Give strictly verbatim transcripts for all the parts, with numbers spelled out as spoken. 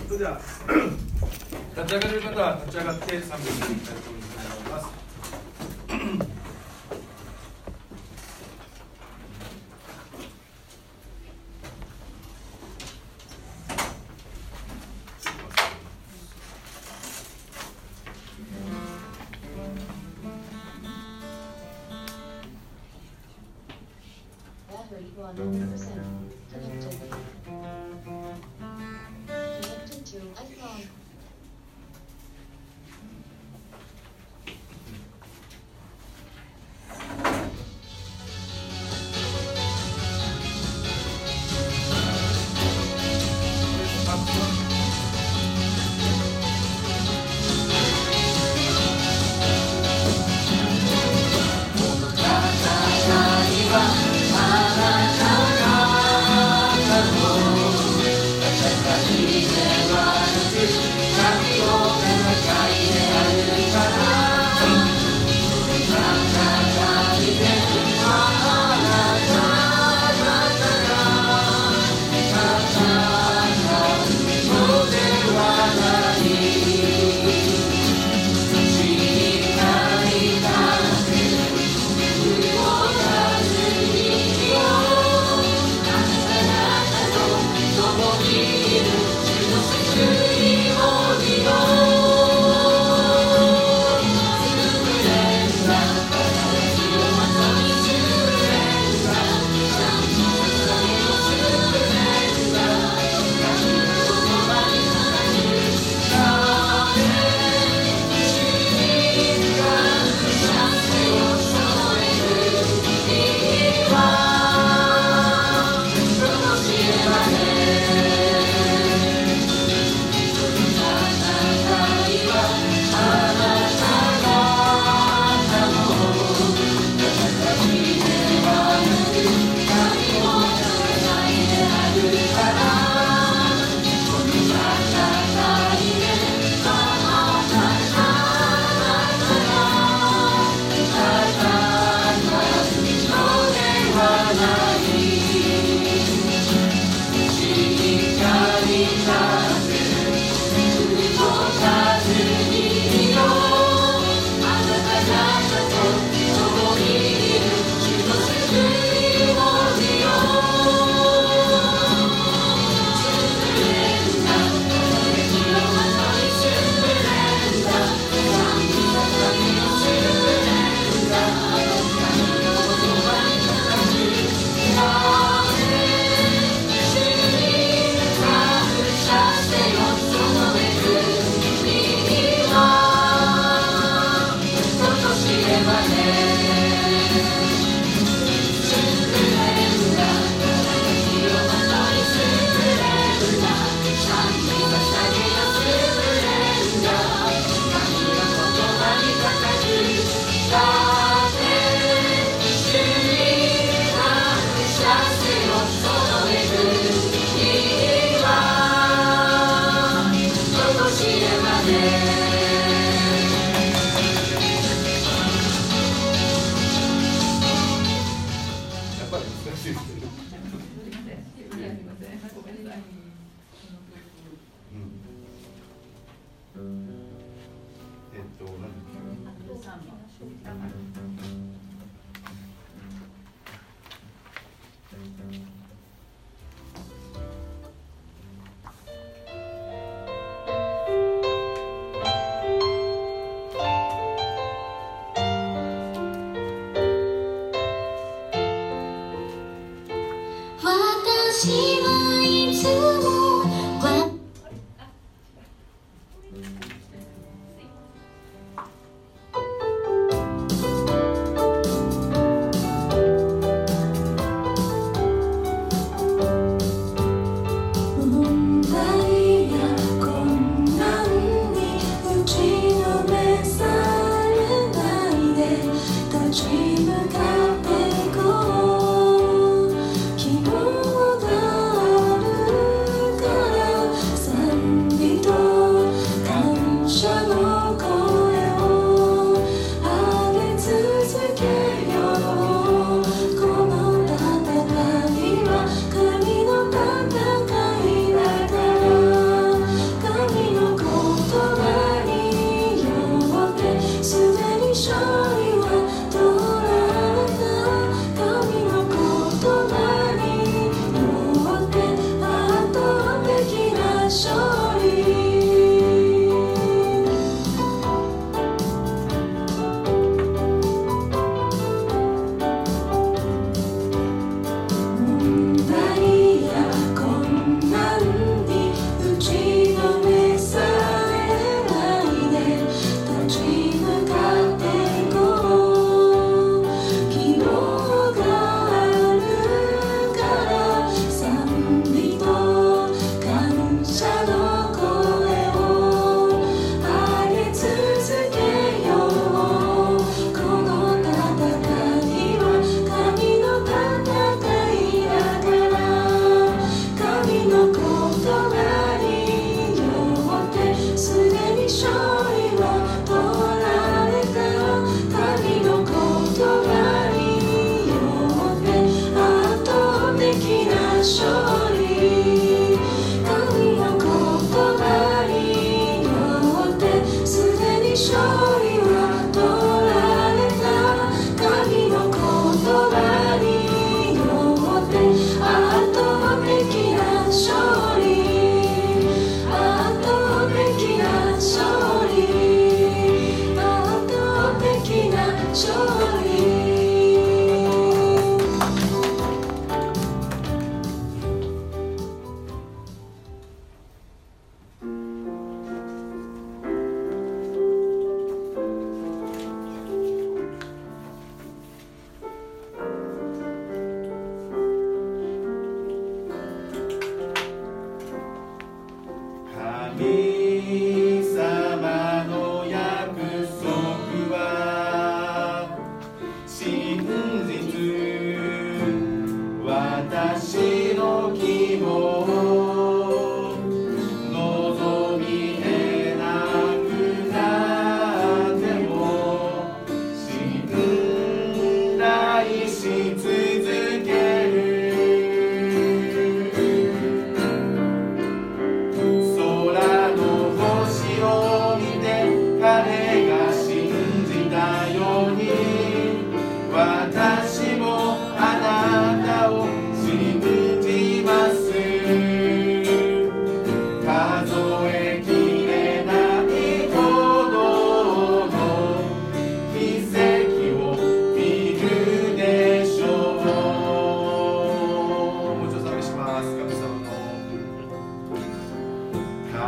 それでは立ち上がれる方は立ち上がって賛美していきたいと思います。 「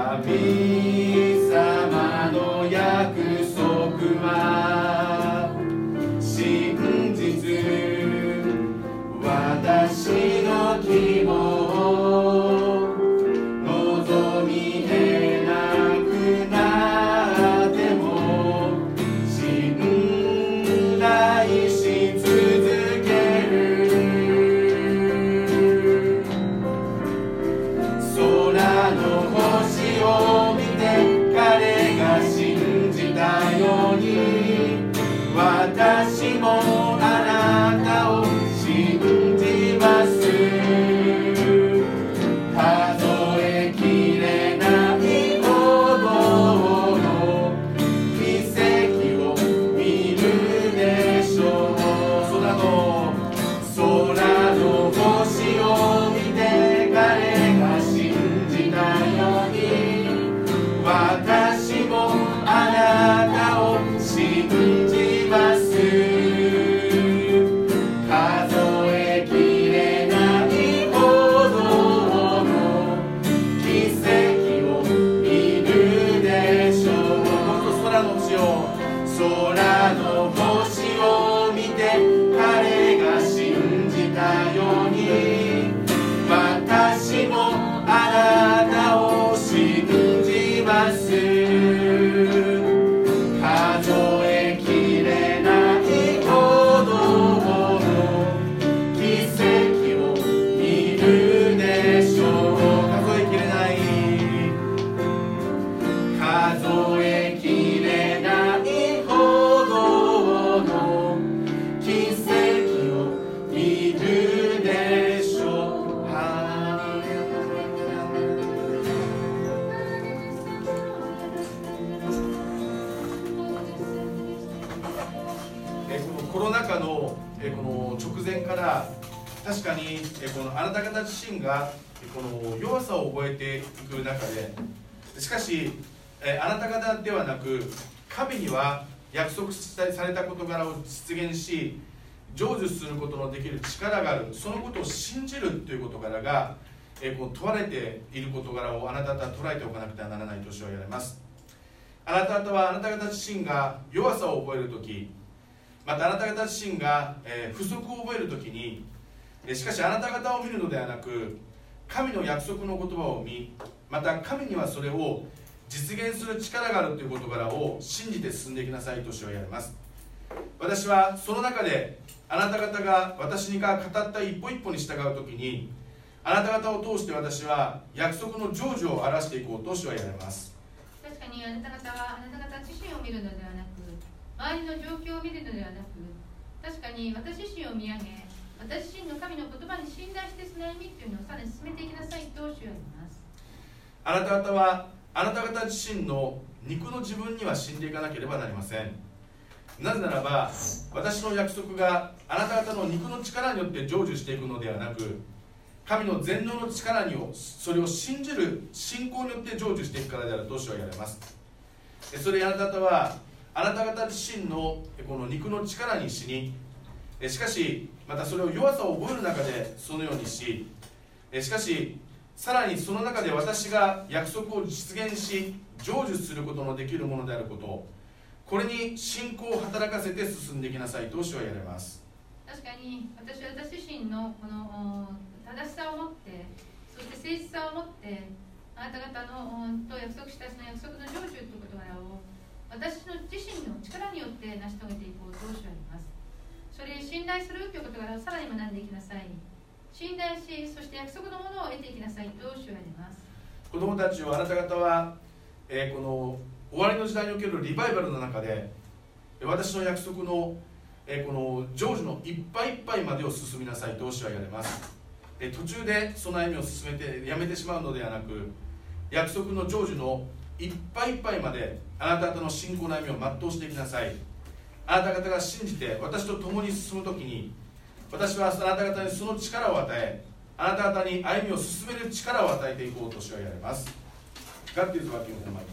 確かにこのあなた方自身がこの弱さを覚えていく中で、しかしあなた方ではなく神には約束された事柄を実現し成就することのできる力がある、そのことを信じるという事柄がこの問われている事柄をあなた方は捉えておかなくてはならないと主は言われます。あなた方はあなた方自身が弱さを覚えるとき、またあなた方自身が不足を覚えるときに、しかしあなた方を見るのではなく神の約束の言葉を見、また神にはそれを実現する力があるという事柄を信じて進んでいきなさいと主は言われます。私はその中であなた方が私が語った一歩一歩に従うときに、あなた方を通して私は約束の成就を表していこうと主は言われます。 確かにあなた方はあなた方自身を見るのではなく、周りの状況を見るのではなく、確かに私自身を見上げ、私自身の神の言葉に信頼してその歩みというのをさらに進めていきなさいと主は言います。 あなた方はあなた方自身の肉の自分には死んでいかなければなりません。なぜならば私の約束があなた方の肉の力によって成就していくのではなく、神の全能の力によそれを信じる信仰によって成就していくからであると主は言われます。それあなた方はあなた方自身のこの肉の力に死に、しかしまたそれを弱さを覚える中でそのようにし、しかしさらにその中で私が約束を実現し成就することのできるものであること、これに信仰を働かせて進んでいきなさいと主は言われます。 確かに私は私自身のこの正しさを持って、そして誠実さを持ってあなた方のと約束したその約束の成就という事柄を私の自身の力によって成し遂げていこうと主は言います。それに信頼するという事柄をさらに学んでいきなさい。信頼し、そして約束のものを得ていきなさいと主は言います。 子供たちをあなた方は、えー、この終わりの時代におけるリバイバルの中で私の約束の、えー、この成就のいっぱいいっぱいまでを進みなさいと主は言われます。えー、途中でその歩みを進めてやめてしまうのではなく、約束の成就のいっぱいいっぱいまであなた方の信仰の歩みを全うしていきなさい。あなた方が信じて私と共に進むときに、私はあなた方にその力を与え、あなた方に歩みを進める力を与えていこうと主は言われます。God is working in the mind.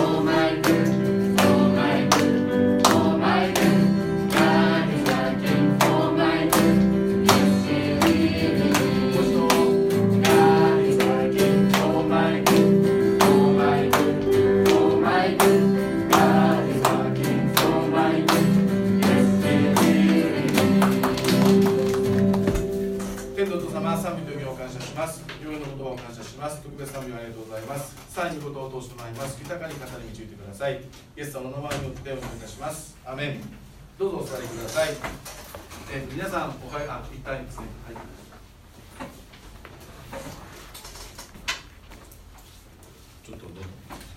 God is working ます。特別賛美をありがとうございます。さらにことを通してまいります。豊かに語り導いてください。イエス様の名前によってお願いいたします。アメン。どうぞお座りください。えー、皆さんおはよう、あ、一旦ですね。はい。ちょっとどうぞ。